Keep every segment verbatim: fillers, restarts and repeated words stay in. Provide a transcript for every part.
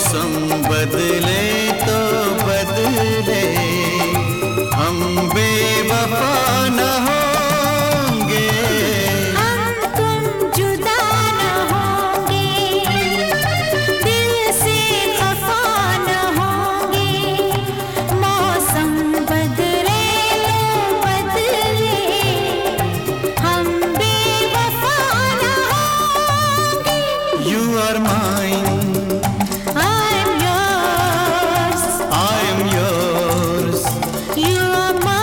मौसम बदले तो बदले, हम बेवफा न होंगे, हम तुम जुदा न होंगे, दिल से खफा न होंगे। मौसम बदले तो बदले, हम बेवफा न होंगे। You are mine, I am yours, I am yours. you are mine.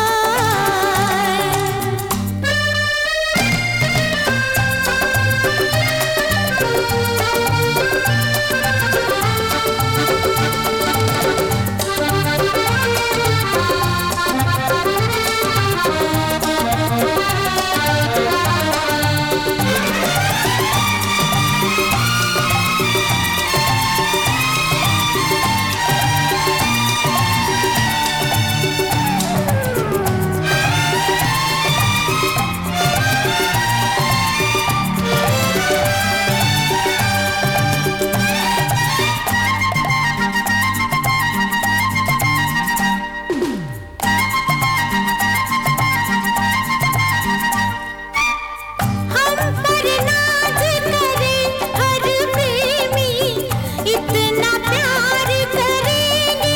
हम पर नाज करे हर प्रेमी, इतना प्यार करेंगे।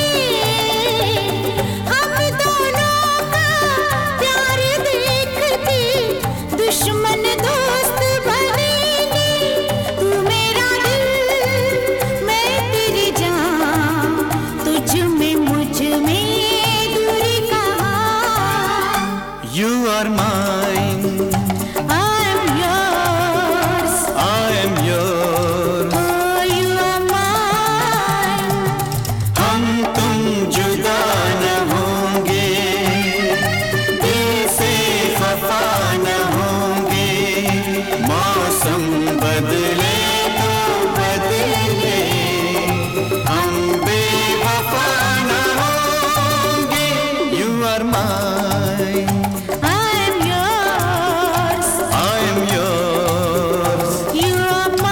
हम दोनों का प्यार देख के दुश्मन दोस्त बनेंगे। तू मेरा दिल, मैं तेरी जान, तुझ में मुझ में दूरी कहाँ। You are mine, I am yours, I am yours. oh you are mine. हम तुम जुदा न होंगे, दिल से खफा न होंगे। मौसम बदले तो बदले, हम बेवफा न होंगे। You are mine, I am yours, I am yours. you are mine.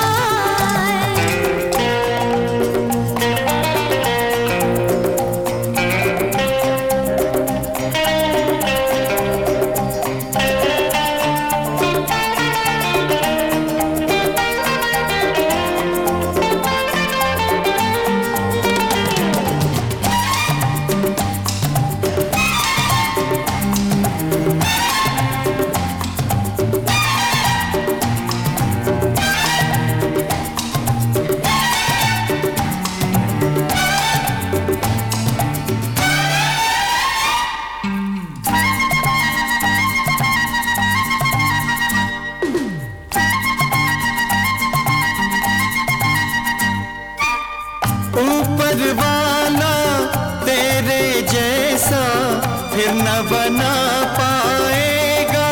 ऊपर वाला तेरे जैसा फिर न बना पाएगा।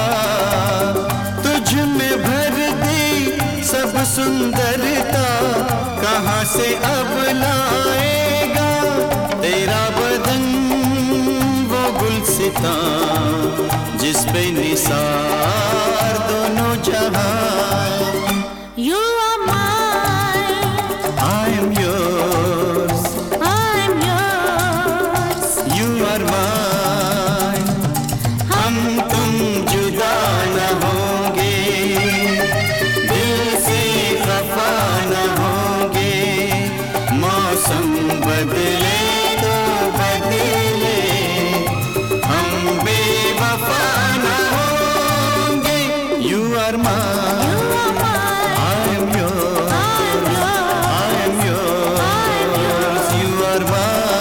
तुझ में भर दी सब सुंदरता, कहाँ से अब लाएगा। तेरा बदन वो गुलसिता, जिस पे निसार दोनों जहां। You are mine, I am yours, I am yours. you are mine. हम तुम जुदा न होंगे, दिल से खफा न होंगे। मौसम बदले तो बदले, हम बेवफा न होंगे। You are mine, You are mine, I am yours, I am yours, I am yours. You are mine.